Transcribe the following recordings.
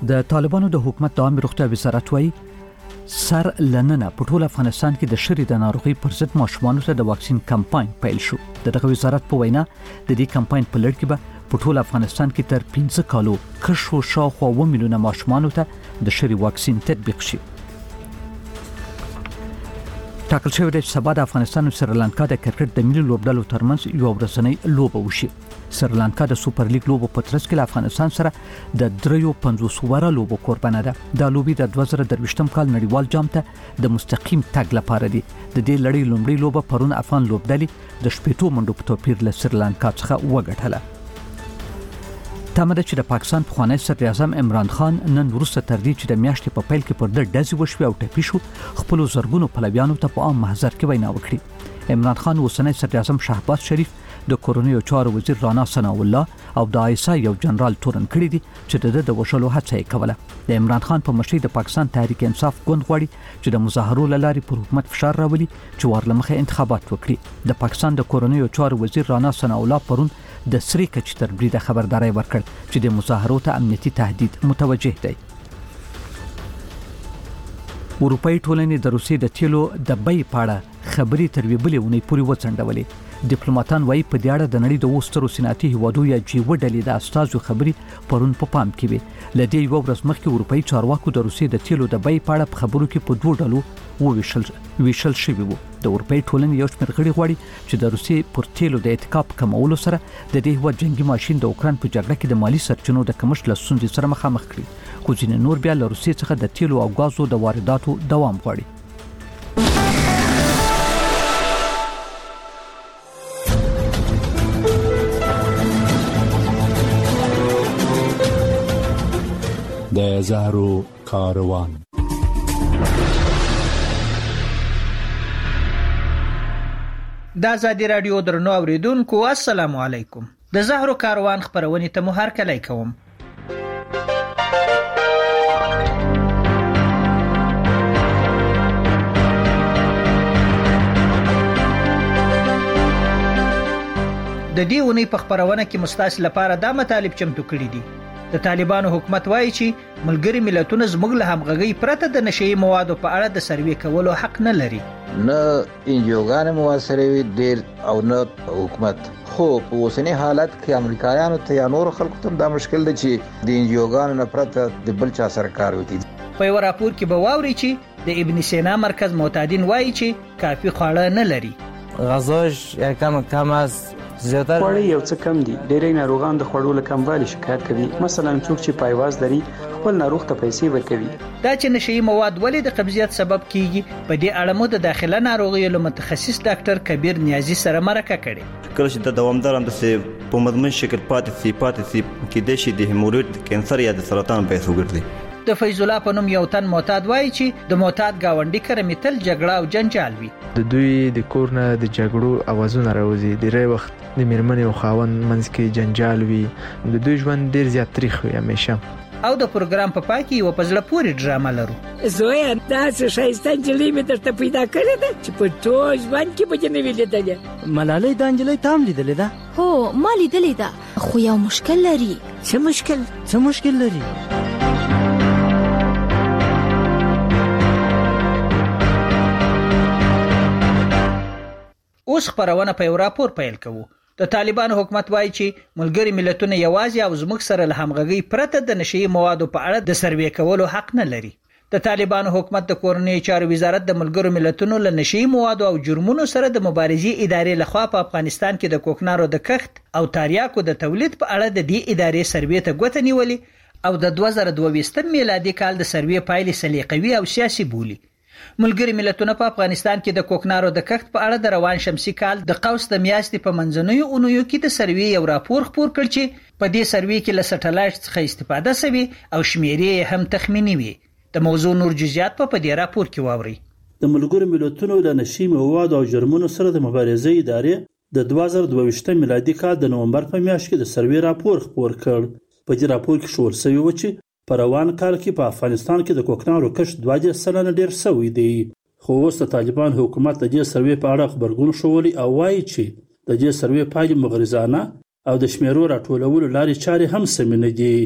د طالبانو د حکومت د عامه روغتیا وزارت وايي سر لننه په ټول افغانستان کې د شری د ناروغي پر ضد ماشومانو ته د واکسین کمپاین پیل شو. دغه وزارت په وینا د دې کمپاین په لړ کې به په ټول افغانستان کې تر 15 کالو کشو شاوخوا 1 میلیونه ماشومانو ته د شری واکسین تطبیق شي. ټاکل شوی دی چې سبا د افغانستان او سریلانکا د کرکټ د ملي لوبډلو ترمنځ یو ورځنۍ لوبه وشي. سریلانکا د سوپر لیګ لوبو په ترڅ کې افغانستان سره د 53 وره لوبو قربانه ده. د لوبي د 2023م کال نړیوال جام ته د مستقیم تګ لپاره دي. د دې لړۍ لومړی لوبه پرون افغان لوبډلې د شپېتو منډو په توپیر له سریلانکا څخه وګټله. تمه ده چې د پاکستان پخوانی صدر اعظم عمران خان نن وروسته تر دې چې د میاشتې په پیل کې پر د ډزې وشوي او ټپي شو خپل زرګونو پلویانو ته په عام محضر کې وینا وکړي. عمران خان اوسنی صدر اعظم شهباز شریف د کورونیو چارو وزیر رانا ثناء الله او د آیسا یو جنرال تورن کړی دي چې د وشلو هڅه یې کوله. د عمران خان په مشرۍ د پاکستان تحریک انصاف ګوند غواړي چې د مظاهرو لارې پر حکومت فشار راولي چې ورلمخه انتخابات وکړي. د پاکستان د کورونیو چارو وزیر رانا ثناء الله پرون د سری کچ تر بریده خبرداري ورکړ چې د مظاهرو ته امنیتي تهدید متوجه دی. اروپאי ټولنې د روسیې د تیلو د بیې په اړه خبري تر ویبلې ونې پورې وڅنډولې. ډیپلوماټان وايي په دې اړه د نړۍ د وسترو صنعتي هیوادو یا جی وډلې د استازو خبري پرون په پام کې وي. لدې یو ورځ مخکې اروپאי چارواکو د روسیې د تیلو د بیې په اړه په خبرو کې په دوه ډلو ویشل شوی وو. د اروپאי ټولنې یو شمېر غړي غواړي چې د روسیې پر تیلو د اتکاب کمولو سره د دې هیواد جنگي ماشين د اوکران په جګړه کې د مالی سرچینو د کمښت له ستونزې سره مخامخ کړي. خو ځینې نور بیا له روسیې څخه د تیلو او غازو د وارداتو دوام غواړي. د زهرو کاروان. د آزادي رادیو درنو اوریدونکو السلام علیکم. د زهرو کاروان خبرونه ته مو هرکلی کوم. د دې ونی په خبرونه کې مستاس لپاره دا مطالب چمتو کړی دي. د طالبانو حکومت وایي چې ملګری ملتونه زموږ له همغږي پرته د نشئی موادو په اړه د سروې کولو حق نه لري. نه انجوګان موثره وي ډیر او نه حکومت. خو په اوسنی حالت کې امریکایانو ته یا نور خلکو ته دا مشکل دی چې د انجوګان نه پرته د بل چا سره کار وکړي. په یو راپور کې به واوري چې د ابن سینا مرکز معتادین وایي چې کافي خواړه نه لري. غذاش یا کم از زیاتره خواړه یو څه کم دي. ډېری ناروغان د خوړو له کموالي شکایت کوي. مثلا څوک چې پایواز لري خپل ناروغ ته پیسې ورکوي. دا چې نشئی مواد ولې د قبضیت سبب کیږي په دې اړه مو د داخله ناروغیو له متخصص ډاکټر کبیر نیازی سره مرکه کړې. کله چې د دوامدار اندازې په مدمن شکل پاتې سي کې د شي د هیموریډ کینسر یا د سرطان پیسو ګرځي. د فیض الله په نوم یو تن معتاد وایي چې د معتاد گاونډي کره متل جګړه او جنجال وي. د دوی د کور نه د جګړو اوازونه راوځي. ډېری وخت د میرمنې او خاوند منځ کې جنجال وي. د دوی ژوند ډېر زیات تریخ وي همیشه. او د پروګرام په پای کې یو پزله پوری ډرامه لرو. زویا داسې شایسته انجلۍ مې درته پیدا کړې ده چې په ټول ژوند کې به نه ویلېدلې. ملالۍ د انجلۍ تام لیدلې ده؟ هو ما لیدلې ده خو یو مشکل لري. څه مشکل لري؟ اوس خبرونه په یو راپور پیل کوو. د طالبانو حکومت وایي چې ملګری ملتونه یوازې او زموږ سره له همغږي پرته د نشئی موادو په اړه د سروې کولو حق نه لري. د طالبانو حکومت د کورنیو چارو وزارت د ملګرو ملتونو له نشئی موادو او جرمونو سره د مبارزې ادارې لخوا په افغانستان کې د کوکنارو د کښت او تاریاکو د تولید په اړه د دې ادارې سروې ته ګوته نیولې او د 2022 میلادي کال د سروې پایلې سلیقوي او سیاسي بولی. ملګری ملتونه په افغانستان کې د کوکنارو د کښت په اړه د روان شمسي کال د قوس د میاشتې په منځنوي اونیو کې د سروې یو راپور خپور کړ چې په دې سروې کې له سټلایټ څخه استفاده شوی او شمیرې هم تخمینی وي. د موضوع نور جزئیات په دې راپور کې واوري. د ملګرو ملتونو د نشئی موادو او جرمونو سره د مبارزې ادارې د 2022 میلادي کال د نومبر په میاشت کې د سروې راپور خپور کړ. په دې راپور کې شور شوی و چې په روان کال کې په افغانستان کې د کوکنارو کښت 20% ډیر شوی دی. خو اوس د طالبان حکومت د دې سروې په اړه خبرګون شولی او وایي چې د دې سروې پایلې مغرضانه او د شمیرو راټولولو لارې چارې هم سمې نه دي.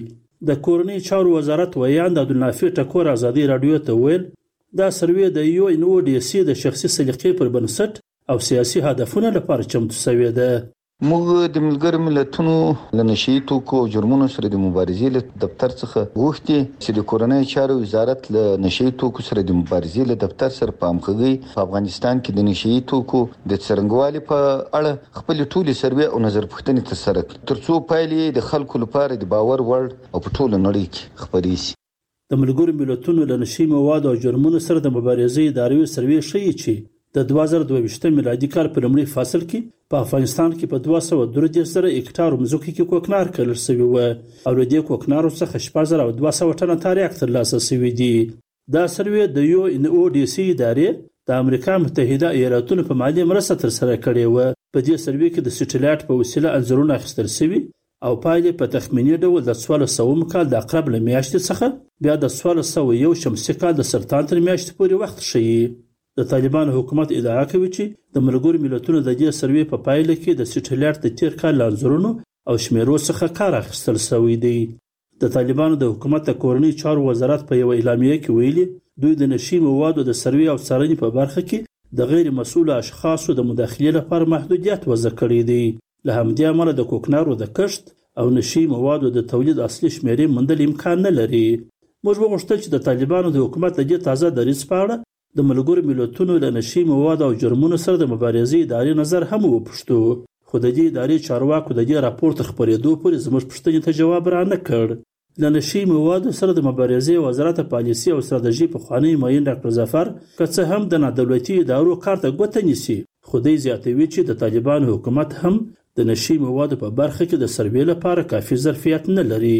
د کورنۍ چارو وزارت ویاند عبدالنافع ټکور ازادي رادیو ته ویل دا سروې د UNODC د شخصي سلیقې پر بنسټ او سیاسي هدفونو لپاره چمتو شوې ده. موږ د ملګرو ملتونو له نشي توکو او جرمونو سره د مبارزې له دفتر څخه غوښتي چې د کورنۍ چارو وزارت له نشي توکو سره د مبارزې له دفتر سره په همغږي په افغانستان کې د نشي توکو د څرنګوالي په اړه خپل ټولي سروې او نظر پوښتنې ترسره کړي ترڅو پایلې د خلکو لپاره د باور وړ او په ټوله نړۍ کې خپرې شي. د ملګرو ملتونو له نشي موادو او جرمونو سره د مبارزې ادارې سروې ښیي چې د 2022 میلادي کال په لومړي فصل کې په افغانستان کې په 233 هکټار ځمکه کې کوکنار کرل شوی و او له دې کوکنارو څخه 4200 ټنه تاریخ ترلاسه شوی دی. دا سروې د UNODC ادارې د امریکا متحده ایالاتونو په مالي مرسته ترسره کړې و. په دې سروې کې د سټلایټ په وسیله انځورونه اخیستل شوي او پایلې په تخمینی ډول د 1400 کال د اقرب له میاشتې څخه بیا د 1401 شمسي کال د سرطان تر میاشتې پورې وخت ښیي. د طالبانو حکومت ادعا کوي چې د ملګرو ملتونو د دې سروې په پایله کې د سټلایټ د تیر کال لانځورونو او شمیرو څخه کار اخیستل شوی دی. د طالبانو د حکومت د کورنۍ چارو وزارت په یو اعلامیه کې ویلي دوی د نشي موادو د سروې او څارنې په برخه کې د غیر مسؤل اشخاصو د مداخلې لپاره محدودیت وضع کړی دی. له همدې امله د کوکنارو د کښت او نشي موادو د تولید اصلي شمیرې موندل امکان نه لري. موږ وغوښتل چې د طالبانو د حکومت د دې تازه دریځ په اړه د ملګرو ملتونو له نشي موادو او جرمونو سره د مبارزې ادارې نظر هم وپوښتو، خو د دې ادارې چارواکو د دې راپور تر خپرېدو پورې زموږ پوښتنې ته جواب رانه کړ. له نشي موادو سره د مبارزې وزارت پالیسي او ستراتیژي پخوانی معین ډاکټر ظفر که څه هم د نادولتي ادارو کار ته ګوته نیسي، خو دی زیاتوي چې د طالبانو حکومت هم د نشي موادو په برخه کې د سروې لپاره کافي ظرفیت نه لري.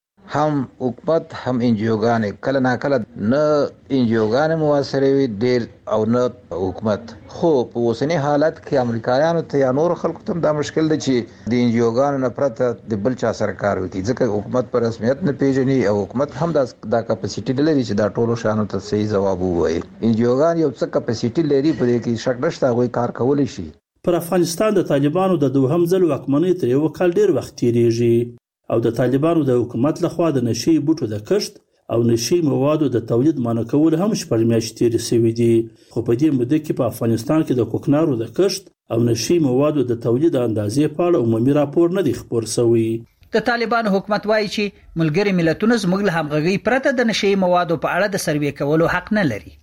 هم حکومت هم انجیوګانې کله ناکله نه انجیوګانې موثرې وي ډېر او نه حکومت، خو په اوسني حالت کې امریکایانو ته یا نور خلکو ته دا مشکل دی چې د انجیوګانو نه پرته د بل چا سره کار وکړي، ځکه حکومت په رسمیت نه پیژني او حکومت هم دا کپاسیټي نه لري چې دا ټولو شانو ته صحیح ځواب ووایي. انجیوګان یو څه کپاسیټي لري، په دې کې شک نشته هغوی کار کولی شي. پر افغانستان د طالبانو د دوهم ځل واکمنۍ تر یو کال ډېر وخت تیریږي او د طالبانو د حکومت لخوا د نشي بوټو د کښت او نشي موادو د تولید منع کول هم 6 میاشتې تیرې شوي دي، خو په دې موده کې په افغانستان کې د کوکنارو د کښت او نشي موادو د تولید اندازې په اړه عمومي راپور نه دی خپور شوی. د طالبانو حکومت وایي چې ملګري ملتونه زموږ له همغږۍ پرته د نشي موادو په اړه د سروې کولو حق نه لري.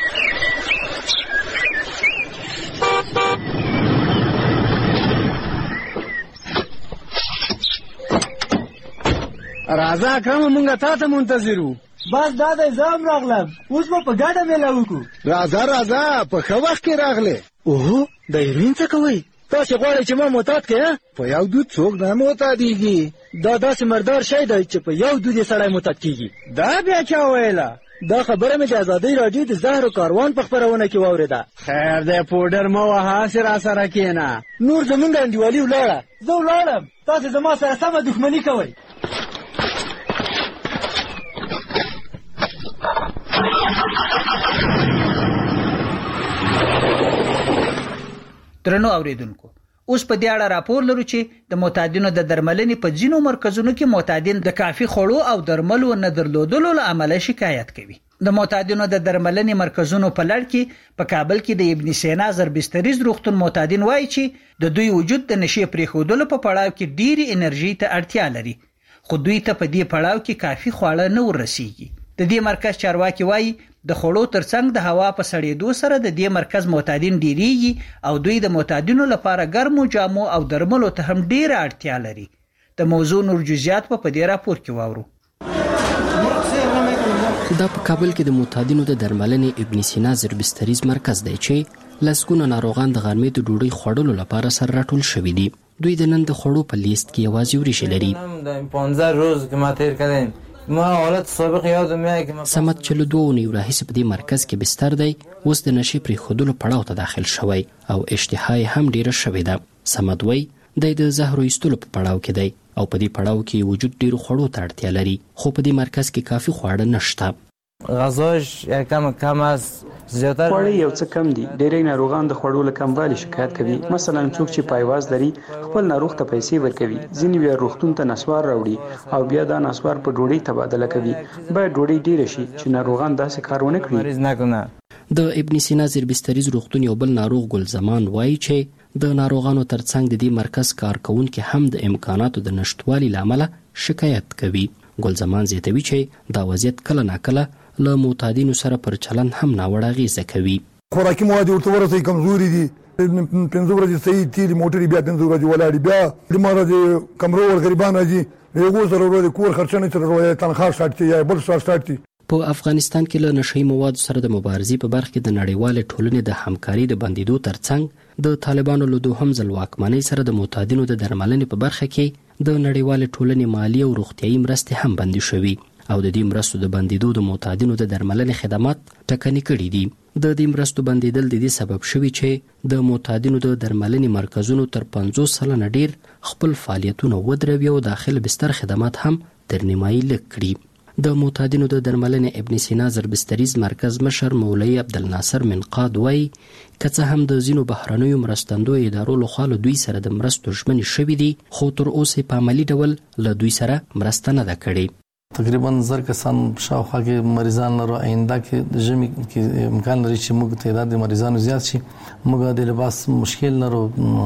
راځه اکرم مونږه تا ته منتظرو. بس دا د زام راغلم، اوس به په ګډه میله وکړو. راځه په ښه وخت کې راغلې. اوهو د هیروین څه کوئ؟ تاسې غواړئ چې ما معتاد کړې؟ په یو دود څوک نه معتادېږي. دا داسې مردار شی دی چې په یو دود یې سړی معتاد کېږي. دا بیا چا ویله؟ دا خبره مې د ازادۍ راډیو د زهرو کاروان په خپرونه کې واورېده. خیر دی پوډر مه وهه، هسې راسره کښېنه. نور زمونږ انډیوالي ولاړه، زه ولاړم، تاسې زما سره سمه دښمني کوئ. درنو اوریدونکو، اوس په دې اړه راپور لرو چې د معتادینو د درملنې په ځینو مرکزونو کې معتادین د کافي خوړو او درملو نه درلودلو له امله شکایت کوي. د معتادینو د درملنې مرکزونو په لړ کې په کابل کې د ابن سینا زربستریز روغتون معتادین وایي چې د دوی وجود د نشي پرېښودلو په پړاو کې ډېری انرژي ته اړتیا لري، خو دوی ته په دې پړاو کې کافي خواړه نه ورسیږي. د دې مرکز چارواکي وایي د خوړو ترڅنګ د هوا په سړېدو سره د دې مرکز معتادین ډیریږي او دوی د معتادینو لپاره ګرمو جامو او درملو ته هم ډیره اړتیا لري. د موضوع نور جزئیات په دې راپور کې واورو. دا په کابل کې د معتادینو د درملنې ابن سینا زربستریز مرکز دی چې لسګونه ناروغان د غرمې د ډوډۍ خوړلو لپاره سره راټول شوي دي. دوی د نن د خوړو په لیست کې یوازې وریښې لري. 15 روز که ما تیر کردیم ما حالت سابق یادم میاد که سمت چې له 2 اونیو راهیسې په دې مرکز کې بستر دی، اوس د نشي پرېښودلو پړاو ته داخل شوی او اشتها هم ډیره شوې ده. سمت وایي دی د زهرو ایستلو په پړاو کې دی او په دې پړاو کې وجود ډیرو خوړو ته اړتیا لري، خو په دې مرکز کې کافي خواړه نشته. غذاش کم است، خواړه یو څه کم دي. ډېری ناروغان د خوړو له کموالي شکایت کوي. مثلا څوک چې پایواز لري خپل ناروغ ته پیسې ورکوي. ځینې بیا روغتون ته نسوار راوړي او بیا دا نسوار په ډوډۍ تبادله کوي. باید ډوډۍ ډیره شي چې ناروغان داسې کار ونه کړي. د ابن سینا زیربستریز روغتون یو بل ناروغ ګل زمان وایي چې د ناروغانو ترڅنګ د دې مرکز کارکونکي هم د امکاناتو د نشټوالي لامل شکایت کوي. ګل زمان زیاتوي چې دا وضعیت کله ناکله له معتادینو سره پر چلند هم ناوړه اغیزه کوي. خوراکي مواد ورته ورسې کمزوري دي. 15 ورځې صحیح تیری موټرې بیا 15 ورځې ولاړې بیا د مراد کمرو ور غریبان راځي یو سره ورته کور خرچنه تر روایت تنخواه شاټي یا بل څه شاټي. په افغانستان کې له نشئی موادو سره د مبارزې په برخه کې د نړیوال ټولنې د همکاري د بندیدو ترڅنګ د طالبانو له دوهم ځل واکمنۍ سره د معتادینو د درملنې په برخه کې د نړیوال ټولنې مالی او روغتیايي مرستې هم بندي شوې او د دې مرستو د بندیدو د معتادینو د درملنې خدمات ټکني کړي دي. د دې مرستو بندیدل د دې سبب شوی چې د معتادینو د درملنې مرکزونو تر 50 سلنه ډیر خپل فعالیتونه ودروي او داخل بستر خدمات هم تر نیمایي لږ کړي. د معتادینو د درملنې ابن سینا زیربستریز مرکز مشر مولوی عبدالناصر منقاد وایي که څه هم د ځینو بهرنیو مرستندو ادارو لخوا له دوی سره د مرستو ژمنې شوي دي خو تر اوسه په عملي ډول له دوی سره مرسته نه ده کړې. تقریبا 1000 کسان شاوخوا کې مریضان لرو. آینده کې د ژمي کې امکان لري چې موږ تعداد د مریضانو زیات شي. موږ د لباس مشکل لرو،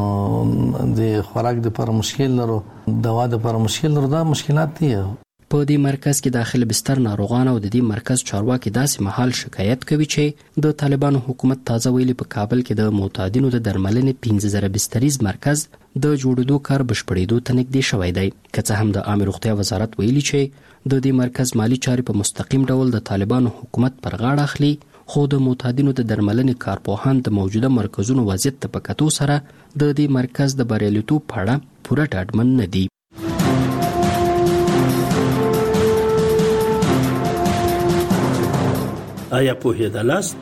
د خوراک د پر مشکل لرو، دوا د پر مشکل لرو. دا مشکلات دي. په دې مرکز کې داخل بستر ناروغان او د دې مرکز چارواکي داسې مهال شکایت کوي چې د طالبانو حکومت تازه ویلي په کابل کې د معتادینو د درملنې 15000 بستریز مرکز د جوړېدو کار بشپړېدو ته نږدې شوی دی. که څه هم د عامه روغتیا وزارت ویلي چې د دې مرکز مالی چارې په مستقیم ډول د طالبانو حکومت پر غاړه اخلي خو د معتادینو د درملنې کارپوهان د موجوده مرکزونو وضعیت ته په کتو سره د دې مرکز د بریالیتوب په اړه پوره ډاډمن نه دي. آیا پوهېدلاست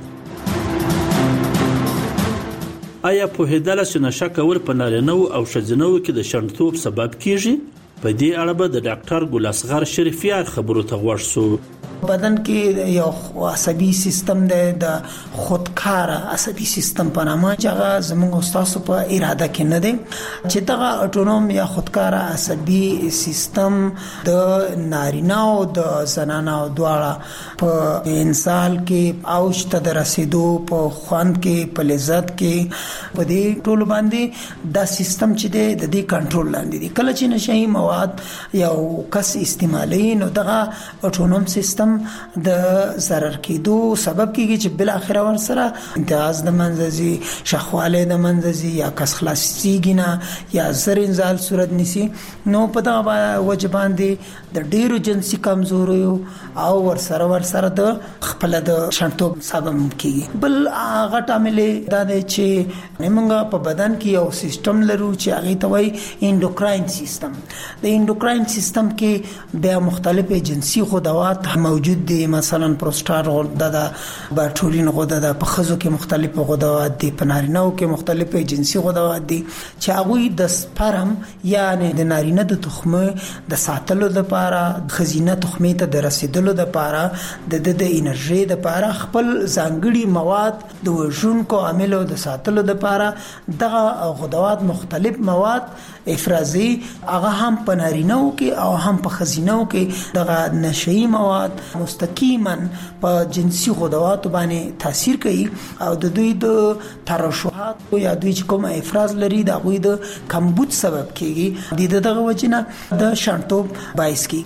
چې نشه کول په نارینه‌و او ښځینه‌و کې د شنډتوب سبب کیږي؟ په دې اړه به د ډاکټر ګل اصغر شریفیار خبرو ته غوږ شو. بدن کې یو عصبي سیستم دی، د خودکار عصبي سیستم په نامه چې هغه زموږ استادو په اراده کې نه دی چې دغه اټونوم یا خودکار عصبي سیستم د نارینه او د زنانه دواړه په انسان کې اوج ته رسیدو، په خوند کې، په لذت کې، په دې ټول باندې دا سیستم چې دی د دې کنټرول لاندې دی. کله چې نشئی مواد یو کس استعمالي نو دغه اټونوم سیستم د ضرر کېدو سبب کېږي چې بل اخر ور سره امتیاز د منځي، شخواله د منځي یا کس خلاصيږي نه یا زر انزال صورت نسی. نو په دا وجبان دي د ډیرو جنسي کمزوري او ور سره د خپل د شنټوب سبب کېږي. بل هغه عامل دا دی چې موږ په بدن کې یو سیستم لرو چې هغه ته وایي انډوکراین سیستم. د انډوکراین سیستم کې بیا مختلفه جنسي غدوات موجود دي، مثلا پروستات غده ده، باټولین غده ده، په خزو کې مختلفه غدوات دي، په نارینه‌و کې مختلفه جنسي غدوات دي چې هغه د سپرم یعنی د نارینه د تخمه د ساتلو لپاره، خزینه تخمه ته د رسیدلو لپاره، د انرژي لپاره خپل ځانګړي مواد د وژونکو عاملو د ساتلو لپاره دغه غدوات مختلف مواد افرازي هغه هم په نارینه‌و کې او هم په خزینه‌و کې دغه نشئی مواد مستقیما په جنسي غدوات باندې تاثیر کوي او د دوی د ترشحات یا دوی چې کوم افراز لري د غوي د کمبود سبب کیږي. دغه وجنه د شنټوب باعث کی.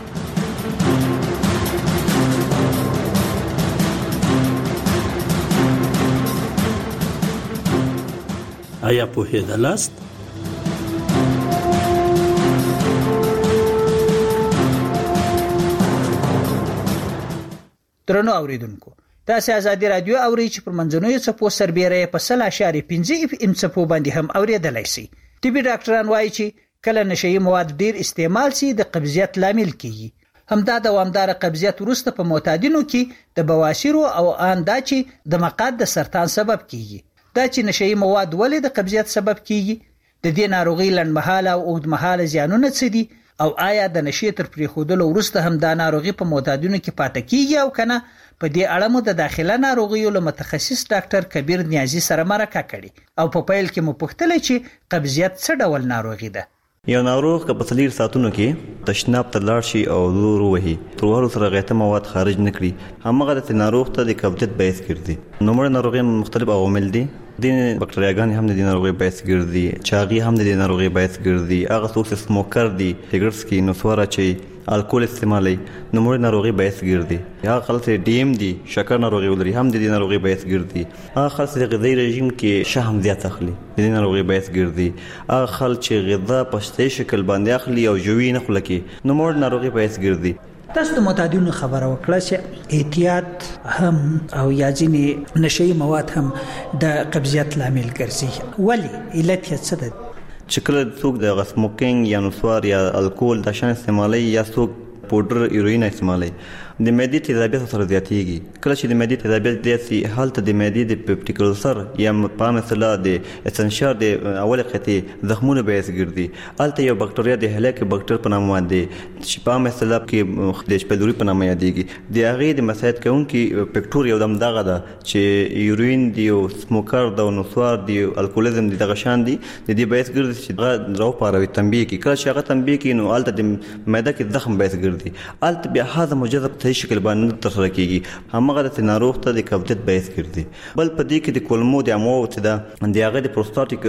آیا پوهېدلاست؟ درنو اوریدونکو، تاسو ازادي رادیو اورئ چې پر منځنوي څپو سربېره په 0.5 FM څپو باندې هم اوریدلای شئ. طبي ډاکټران وایي چې کله نشئی مواد ډیر استعمال شي د قبضیت لامل کیږي. همدا دوامدار قبضیت وروسته په معتادینو کې د بواسیر او ان دا چې د مقعد د سرطان سبب کیږي. دا چې نشئی مواد ولې د قبضیت سبب کیږي، د دې ناروغي لنډمحاله او اوږدمحاله زیانونه څه دي او آیا د نشي تر پریښودلو وروسته هم دا ناروغي په معتادینو کې پاتې کیږي او کنه. په دې اړه مو د داخله ناروغیو له متخصص ډاکټر کبیر نیازی سره مرکه کړې او په پیل کې مو پوښتنه چې قبضیت څه ډول ناروغي ده. یو ناروغ که په 4 ساعتونو کې تشناب ته لاړ شي او زور وهي تر وهلو سره غیته مواد خارج نه کړي همغه د ناروغ ته د قبضیت باعث ګرځي. نوموړ ناروغي مختلف عوامل دي. د بکټریاګان هم د ناروغي باعث ګرځي، چاغي هم د ناروغي باعث ګرځي. هغه څوک چې سموکر دي، سیګریټ سکي، نوسواره چي، الکول استعمالي، نوموړ ناروغي باعث ګرځي. هغه خلک چې ډیم دي، شکر ناروغي ولري هم د ناروغي باعث ګرځي. هغه خلک چې غذایی رژیم کې شحم زیات اخلي د ناروغي باعث ګرځي. هغه خلک چې غذا په صحیح شکل باندې اخلي او جوړی نه خلک نوموړ ناروغي باعث ګرځي. تاسو د معتادینو خبره وکړه چې احتیاط هم او یا ځینې نشي مواد هم د قبضیت لامل ګرځي. ولی علت یې څه ده؟ چې کله څوک د سموکینګ یا نوسوار یا الکول د شان استعمالي یا څوک پودر ایروین استعمالي د معدې تیزابیت سره زیاتېږي. کله چې د معدې تیزابیت زیات شي هلته د معدې د پیپټیک ألسر یا په مثلا د اسنشار د اول قطعه زخمونه باعث ګرځي. هلته یو بکټریا د هلاک بکټر په نامه باندې چې په مثلا کې د شپلوري په نامه یادېږي د هغه د مساعد کوونکي فیکټور یو دم دغه ده چې یورین دی او سموکر د نوسوار دی الکوهولیزم دی دغه شان دی د دې باعث ګرځي چې دغه راو پاروي تنبیه کې. کله چې هغه تنبیه کې نو هلته د معده کې زخم باعث ګرځي. هلته بیا هضم مجذب شکل باندې ترسره کیږي همغه د ناروغ ته د قبضیت باعث ګرځي. بل په دې کې د کولمو د امو ته د هغه د پروستاتیک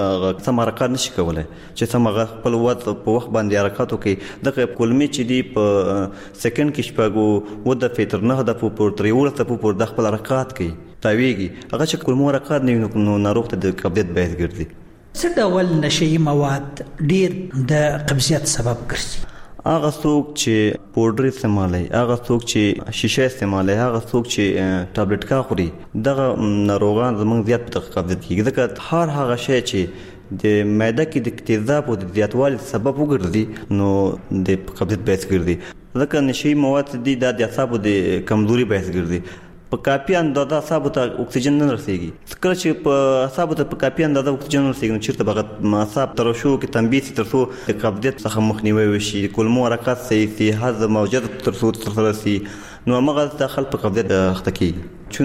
سم حرکت نشي کولای چې سمغه خپل وخت په وخت باندې حرکت وکړي. د کولمې چې دی په سکند کې شپږو و د فیتر نه د پور تریول ته پور د خپل حرکت کوي تاویږي. هغه چې کولمو حرکت نه نو ناروغ ته د قبضیت باعث ګرځي. څه ډول نشي مواد ډیر د قبضیت سبب ګرځي؟ هغه څوک چې پودر استعمالي، هغه څوک چې شیشه استعمالي، هغه څوک چې ټابلیټ کا خوري دغه ناروغان زموږ زیات په قبضیت کېږي. ځکه هغه شی چې د معده کې د تیزاب او د زیاتوالي سبب وګرځي نو د قبضیت باعث ګرځي. ځکه نشي مواد دي د اعصابو د کمزوري باعث ګرځي. په کافي اندازه اعصابو ته اکسیجن نه رسیږي. کله چې په اعصابو ته په کافي اندازه اکسیجن رسیږي نو چیرته بغت اعصاب ترشو کې تنبیه ترڅو د قبضیت څخه مخنیوي وشي، کولمو حرکت صحیح شي، هضم او جذب ترڅو ترسره شي نو هغه داخل په قبضیت اخته کیږي. چون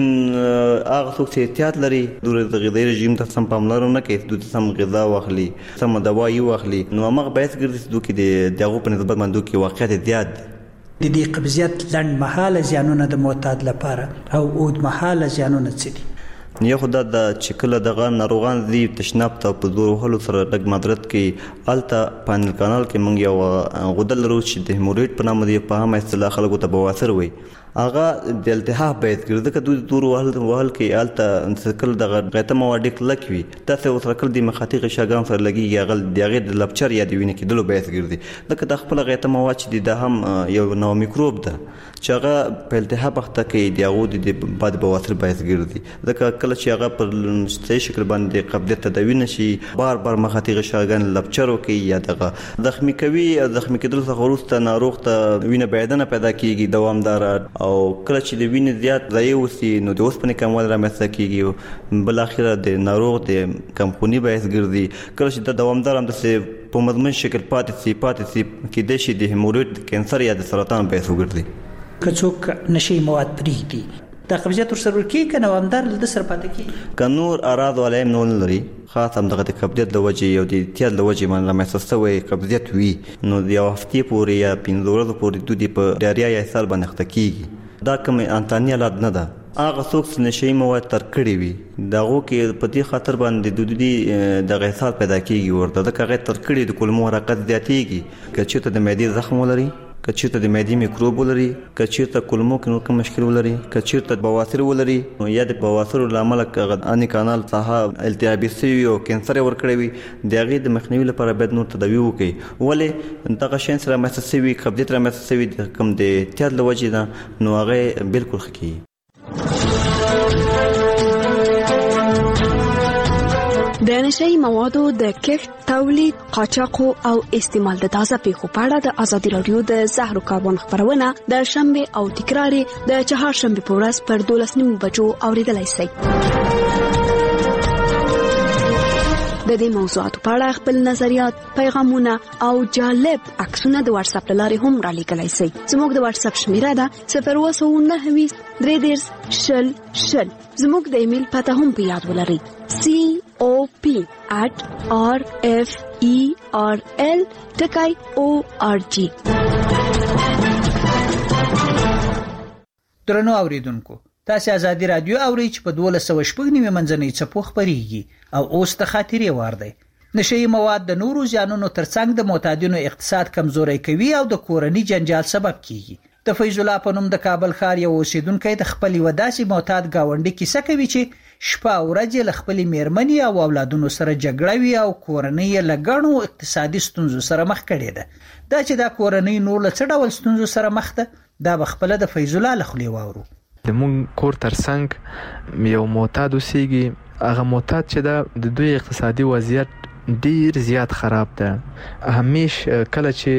هغه څوک چې احتیاط لري د غذایی رژیم ته سم پاملرنه کوي، د سم غذا واخلي، سم دوايي واخلي نو هغه باعث ګرځي چې د دغه په نسبت باندې کې واقعیت زیات د دې قبضیت لنډ مهاله زیانونه د معتاد لپاره او اوږد مهاله زیانونه څه دي؟ یو خدای د چکله دغه ناروغان دی تشناب ته په زور وهلو سره ډګ مدرت کې الته پانل کانال کې مونږ یو غدل لرو چې د هیموریډ په نامه دی په هم اصطلاح خلکو ته بواسیر وي. هغه د التهاب باید ګرځي که دوی دور وهل کې الته انتقال د غیته مواد کلک وي تاسو وترکل د مخاطی غشاګان سره لګي هغه د لپچر یا د وینې کېدلو باید ګرځي. لکه د خپل غیته مواد چې د هم یو نو میکروب ده چې هغه په التهاب وخت کې د هغه د باد بواسیر باید ګرځي. ځکه کله چې هغه په صحیح شکل باندې قبضیت تداوی نشي بار مخاطی غشاګان لپچر وکي یا دغه زخمی کوي زخمی کېدل څخه وروسته ناروغ ته وینه بایدنه پیدا کیږي دوامدار او کله چې د وینې زیات ضایع وسی نو د اوسپنې کموال رامنځته کیږي بل اخره د ناروغ د کمخوني باعث ګرځي. کله چې د دوامدار هم د په مضمون شکل پاتې سي کېدای شي د هیموریډ کینسر یا د سرطان باعث وګرځي. که څوک نشي مواد پرېږدي دا قبضیت ورسره ورکېږي که دوامدار د سره پاتې کېږي؟ که نور اعراض علایم نه لري خاص همدغه د قبضیت د وجې او د اعتیاد له وجې باندې رامنځته شوی قبضیت وي نو د یو هفتې پورې یا 15 ورځو پورې دوی په ډایریا یا اسهال باندې اخته کېږي. دا کوم انتاني حالت نه ده. هغه څوک چې نشي مواد تر کړی وي دغه کې په دې خاطر باندې د دوی د غیثال پیدا کیږي ورته د کغه تر کړی د کولمو حرکت زیاتېږي. که چېرته د معدې زخم ولري، که چېرته د معدې میکروب ولري، که چېرته کولمو کې نور کوم مشکل ولري، که چېرته بواسیر ولري یا د بواسیر لامل اني کانال څخه التهابي شوی او کینسر ورکړی وي د هغې د مخنیوي لپاره باید نور تداوي وکړي. ولې دغه شیان سره رامنځته شوي قبضیت رامنځته شوي کوم د اعتیاد له وجې ده نو هغه بالکل ښه کېږي. د نشئی موادو د کښت، تولید، قاچاق او استعمال د تازه پیښو په اړه د ازادي رادیو د زهرو کاربن خبرونه د شنبه او تکرار د چهارشنبه په ورځ پر 12:30 بجو اوریدلای شئ. د د دې موضوعاتو په اړه خپل نظریات، پیغامونه او جالب عکسونه د واتس اپ لارې هم را لیږلی شئ. زموږ د واتس اپ شمیره ده 029 33 زموږ د ایمیل پته هم په یاد ولرئ cop@referl.org. درنو اوریدونکو، تاسو آزادي رادیو اورئ چې په 1290 منځنۍ څپو خبريږي او اوس د خاطرې وار دی. نشئی مواد د نورو زیانونو ترڅنګ د معتادینو اقتصاد کمزوري کوي او د کورنۍ جنجال سبب کیږي. د فیض الله په نوم د کابل ښار یو اوسیدونکو د خپل وداسي معتاد گاونډي کیسه کوي چې شپه او ورځ له خپل میرمنې او اولادونو سره جګړه وی او کورنۍ له غنو اقتصادي ستونزو سره مخ کړي ده. دا چې دا کورنۍ نور له څه ډول ستونزو سره مخ ده، دا بخپله د فیض الله لخوا واورو. د مونږ کور ترڅنګ یو معتاد اوسېږي. هغه معتاد چې د دوی اقتصادي وضعیت ډیر زیات خراب ده. همیش کله چې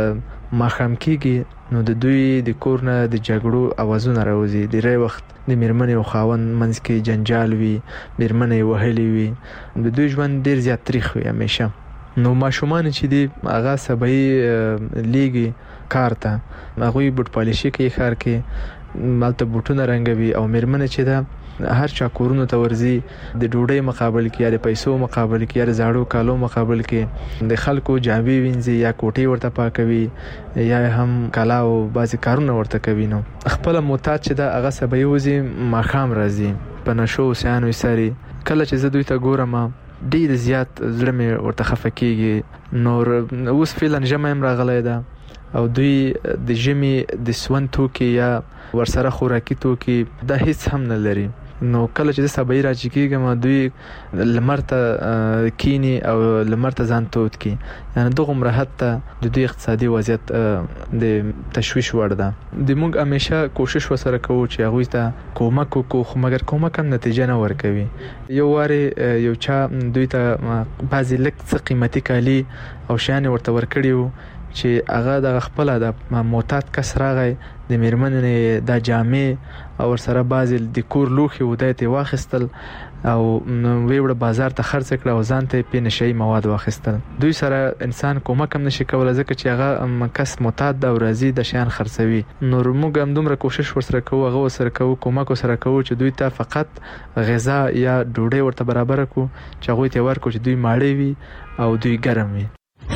ماښام کېږي نو د دوی د کور نه د جګړو اوازونه راوځي. ډېری وخت د میرمنې او خاوند منځ کې جنجال وي، میرمنې وهلې وي، د دوی ژوند ډیر زیات تریخ وي همیشه. نو ماشومان چې دی هغه سبای لیګي کار ته هغه بوت پالیشي کوي ښار کې، مالته بوټونه رنګوي او میرمنې چې ده هر چا کورونو ته ورځي د ډوډۍ مقابل کې یا د پیسو مقابل کې یا د زاړو کالو مقابل کې د خلکو جامې وینځي یا کوټي ورته پاکوي یا هم کالا او بعضی کارونه ورته کوي. نو خپل معتاد چې دا هغه سبا یوزي ماخام راځي په نشو سیانو ساري. کله چې زه دوی ته ګورم ډیر زیات زړه مې ورته خفه کیږي. نور اوس فعلا جمع هم راغلی ده او دوی د جمی د سون توکي یا ورسره خوراکي توکي دا هیڅ هم نه لري. نو کله چې سبا راځي کېږم دوی لمرته کینی او لمرته ځان توت کی، یعنی دغه مرحله ته د دوی اقتصادي وضعیت د تشویش وړ ده. د موږ همیشه کوشش وسره کوو چې هغه ته کومک وکړو، خو مګر کومک هم نتیجه نه ورکوي. یو واره یو چا دوی ته بعضی لک څه قیمتي کالی او شان ورته ورکړیو چې هغه د خپل د معتاد کس راغی د میرمنې د جامې او سره بعضی د کور لوخي ودایته واخستل او ویوړ بازار ته خرڅ کړ او ځان ته په نشئی مواد واخستل. دوی سره انسان کومک هم نشي کولای ځکه چې هغه کس معتاد د ورزي د شان خرڅوي. نو موږ هم دومره کوشش ورسره کوو، هغه سره کوو، کومک سره کوو چې دوی ته فقط غذا یا ډوډۍ ورته برابر کو چې هغه ته ورکو چې دوی ماړې وي او دوی ګرم وي.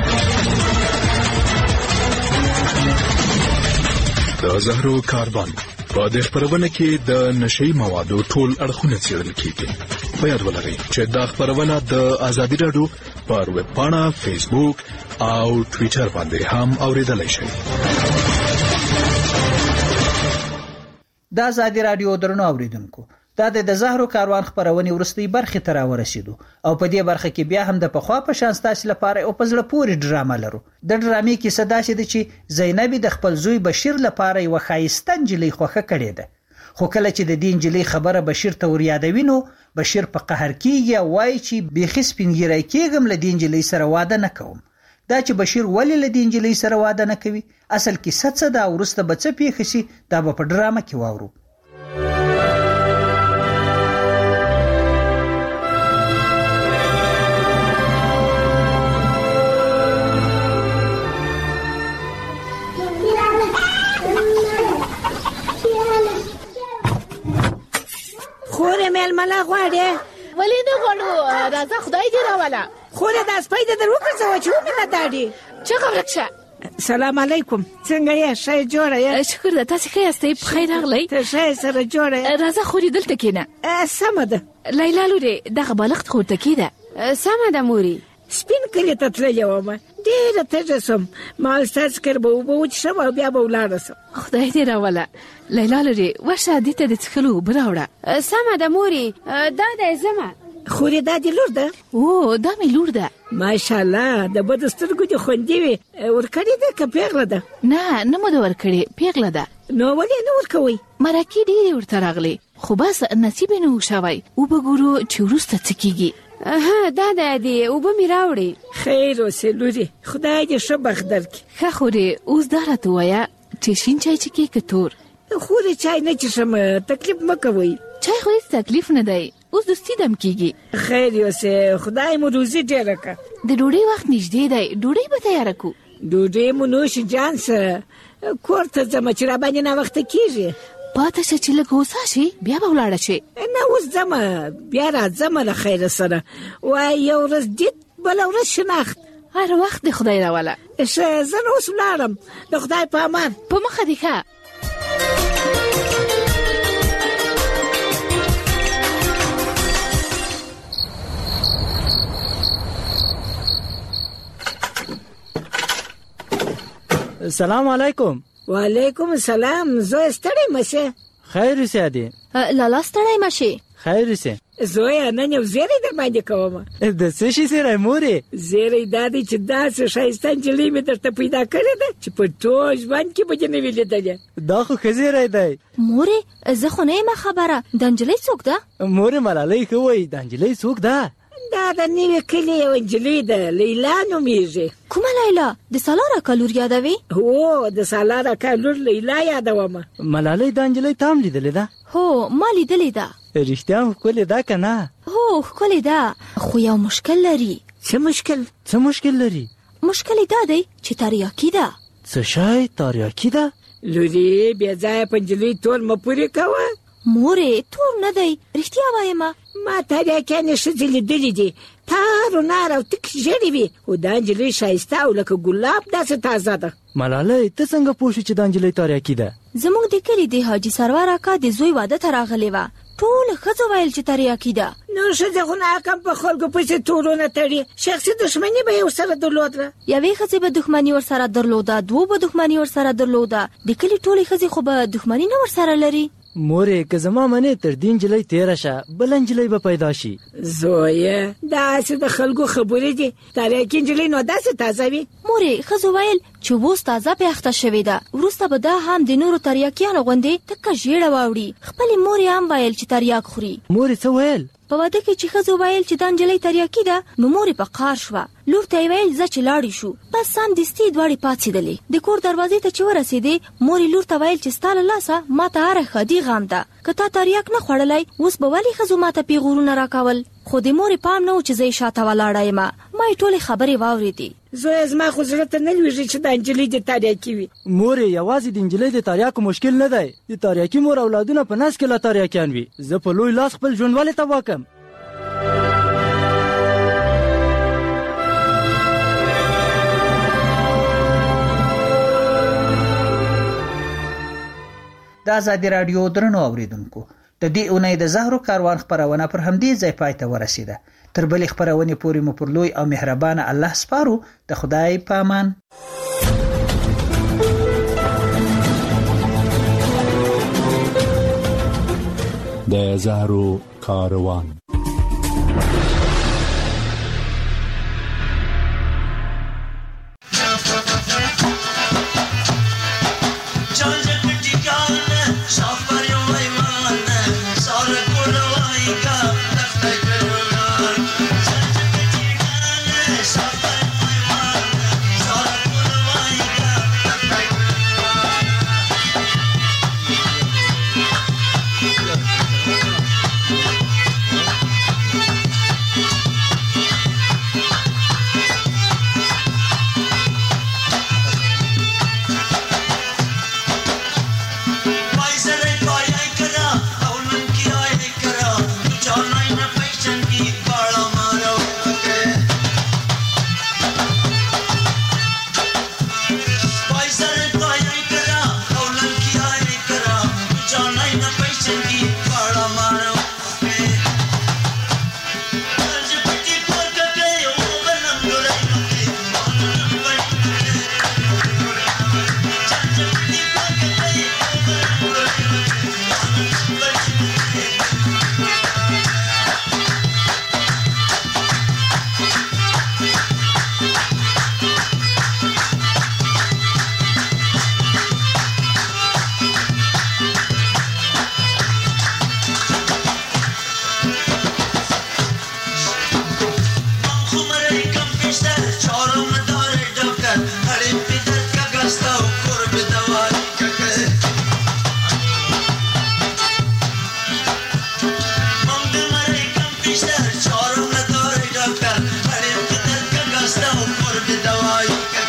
د زهرو کاروان په دې خبرونه کې د نشئی موادو ټول اړخونه څېړل کیږي. په یاد ولرئ چې دا خبرونه د ازادي رادیو پر ویب پاڼه، فیسبوک او ټوئیټر باندې هم اوریدلای شئ. د ازادي رادیو درنو اوریدونکو، دا د زهرو کاروان خبرونه ورستۍ برخه ته راورسېدو او په دې برخه کې بیا هم د پخوا په شان ستاسو لپاره او په زړه پورې ډرامه لرو. د ډرامې کې صدا شي چې زینب د خپل زوی بشیر لپاره یو خایسته نجلۍ خوخه کړې ده، خو کله چې د دې نجلۍ خبره بشیر ته وريادوي نو بشیر په قهر کېږي او وایي چې بيخي سپینګیری کېږم له دې نجلۍ سره واده نه کوم. دا چې بشیر ولې له دې نجلۍ سره واده نه کوي، اصل کې څه ده او ورسته به څه پیښ شي، دا به په ډرامه کې واورو. خوره مېلمله غواړې؟ ولې نه غواړو؟ راځه خدای دې راوله. خوره دا سپی دې در وګرځوه چې ومې داډي. چغه ورک شه. سلام علیکم، څنګه یې؟ ښه جوړه یې؟ شکر ده، تاسې ښه یاستئ؟ په خیر راغلی. ته ښه سره جوړه یې؟ راځه خورې دلته کښېنه. سمه ده. لیلا لورې دغه بالښت خور ته کېده. سمه ده مورې. سپین کلي ته تللې ومه، ډېره تږه سوم، مال ستاسې کر به اوبه وڅښم او بیا به ولاړه سم. خدای دې راوله. لیلا لورې ورشه دې ته د څښلو اوبه راوړه. سمه ده مورې، دا دی ځمه. خورې دا دې لور ده؟ او دا مې لور ده. ماشاءالله، د بدو سترګو دې خوندې وي. ورکړې ده که پیغله ده؟ نه مو ده ورکړې، پیغله ده. نو ولې نه ورکوئ؟ مرکې ډېرې ورته راغلې، خو بس نصیب یې نه و شوی. اوبه ګورو چې وروسته څه کېږي. دا دی اوبه مې راوړې. خیر اوسې لورې، خدای دې ښه بخت درکړي. ښه خورې اوس دا راته ووایه چې شین چای څښې که تور؟ خورې چای نه څښم، تکلیف مه کوئ. چای خو هېڅ تکلیف نه دی، اوس دوستي دم کیږي. خیر یوسه خدای مو روزي ډیره کا. د ډوډۍ وخت نږدې دی، ډوډۍ به تیار کو. ډوډۍ مو نوش جان سره کور ته ځم چې را باندې نه وخت کیږي. پاته چې لږ هوسا شي بیا به ولاړه شي. نه اوس ځم بیا راځم له خیر سره. وای یو ورځ دید بل ورځ شناخت. هر وخت د خدای راواله. زه نو اوس ولاړم. د خدای په امان. په مخه دې ښه. سلام علیکم. وعلیکم السلام. زوی ستړی مشه؟ خیر اوسه دی. لالا ستړی مشه؟ خیر اوسه. زوی نن یو زیری در باندې کوم. د څه شي سره مورې؟ زیری دادی چې داسې ښایسته نجلۍ مې درته پیدا کړې ده چې په ټول ژوند کې به دې نه وي لیدلې. دا خو ښه زیری دی. مورې زه خو نه یم خبره. د نجلۍ څوک ده؟ مورې ملالۍ ښه وایي. د نجلۍ څوک ده؟ دا د نوي کلي یو نجلۍ ده، لیلا نومیږي. کومه لیلا؟ د سالار اکا لور یادوي؟ هو د سالار اکا لور لیلا یادومه. ملالۍ دا نجلۍ تا هم لیدلې ده؟ هو ما لیدلې ده. رښتیا هم ښکلې ده که نه؟ هو ښکلې ده، خو یو مشکل لري. څه مشکل؟ څه مشکل لري؟ مشکل یې دا دی چې تریاکي ده. څه شی تریاکي ده؟ لورې بې ځایه په نجلۍ تول مه پورې کوه. مورې تور نه دی، رښتیا وایم. ما تریاکیانې ښځې لیدلې دي، تار و نار او تک ژېړې وي، خو دا نجلۍ ښایسته او لکه ګلاب داسې تازه ده. ملالۍ ته څنګه پوه شوې چې دا نجلۍ تریاکي ده؟ زموږ د کلي د حاجي سرور اکا د زوی واده ته راغلې وه. ټولو ښځو ویل چې تریاکي ده. نور ښځې خو ناکام په خلکو پسې تورونه تړي. شخصي دښمني به یې ورسره درلوده. یوې ښځې به دښمني ورسره درلوده، دوو به دښمني ورسره درلوده. د کلي ټولې ښځې خو به دښمني نه ورسره لري. مورې که زما منې تر دې نجلۍ تېره شه، بله نجلۍ به پیدا شي. زویه داسې د خلکو خبرې دي. تریاکي نجلۍ نو داسې تازه وي. مورې ښځو ویل چې اوس تازه پې اخته شوې ده، وروسته به دا هم د نورو تریاکیانو غوندې تکه ژېړه واوړي. خپلې مورې هم ویل چې تریاک خوري. مورې څه ویل؟ په واده کې چې ښځو ویل چې دا نجلۍ تریاکي ده، نو مورې په قهر شوه. لور ته یې ویل ځه چې لاړې شو. بس سمدستي دواړې پاڅېدلې. د کور دروازې ته چې ورسېدې، مورې لور ته ویل چې ستا له لاسه ما ته هره ښادي غم ده. که تا تریاک نه خوړلی، اوس به ولې ښځو ما ته پیغورونه راکول؟ خو د مورې پام نه و چې زه یې شاته ولاړه یم. ما یې ټولې خبرې واورېدې. زویه زما خو زړه ته نه لوېږي چې دا نجلۍ دې تریاکي وي. مورې یوازې د نجلۍ د تریاکو مشکل نه دی، د تریاکي مور اولادونه په نس کې لا تریاکیان وي. زه په لوی لاس خپل ژوند ولې تباه کړم؟ د ازادي راډیو درنو اوریدونکو، د دې اونۍ د زهرو کاروان خبرونه پر همدې ځای پای ته ورسیده. تر بلې خبرونې پورې مو پر لوی او مهربانه الله سپارو. د خدای په امان. د زهرو کاروان. عصر د دوايو